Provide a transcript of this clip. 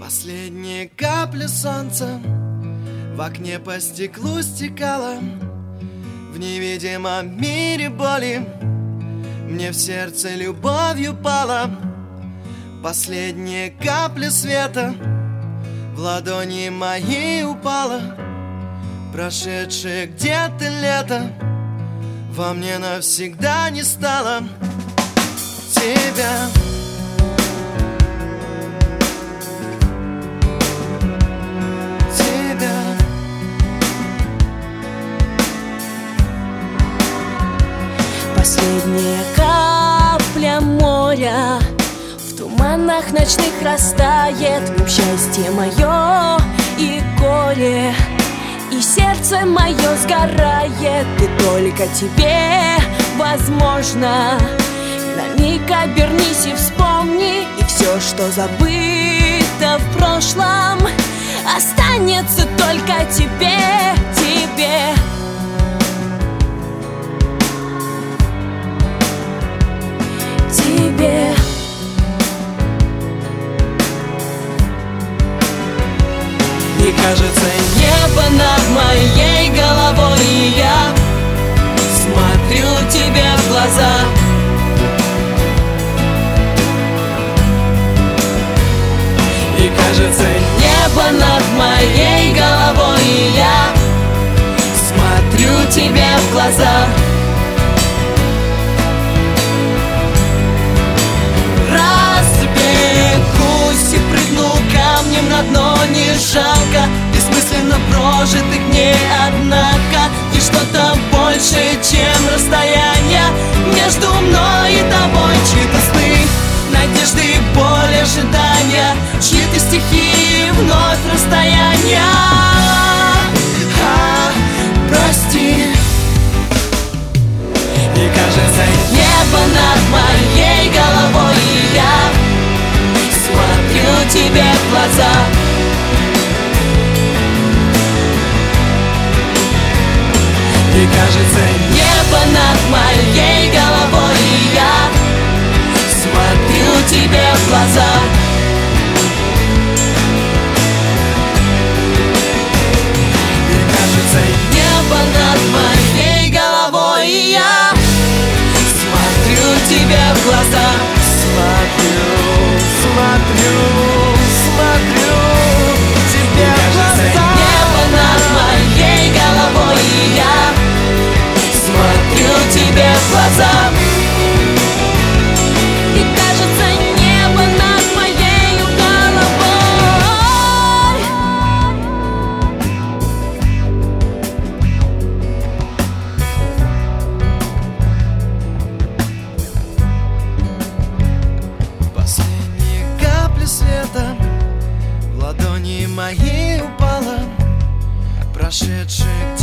Последние капли солнца в окне по стеклу стекала. В невидимом мире боли мне в сердце любовью пала. Последние капли света в ладони мои упала. Прошедшее где-то лето во мне навсегда не стало тебя. Последняя капля моря в туманах ночных растает. В нем счастье мое и горе, и сердце мое сгорает. И только тебе возможно. На миг обернись и вспомни, и все, что забыто в прошлом, останется только тебе, тебе. Тебе. И кажется, небо над моей головой, и я смотрю тебе в глаза. И кажется, небо над моей головой, и я смотрю тебе в глаза. На дно не жалко бессмысленно прожитых дней, однако есть что-то большее, чем расстояние между мной и тобой. Чьи-то сны, надежды, боль, ожидания, чьи-то стихи, вновь расстояние. Прости. И кажется, небо над моей головой, и я смотрю тебе в глаза. И кажется, небо над моей головой, и я смотрю тебе в глаза. И кажется, небо над моей головой, и я смотрю тебе в глаза. Смотрю тебе в глаза. Небо над моей головой, и я смотрю тебе в глаза. И кажется, небо над моей головой. Последние капли света в ладони мои упала. Прошедшие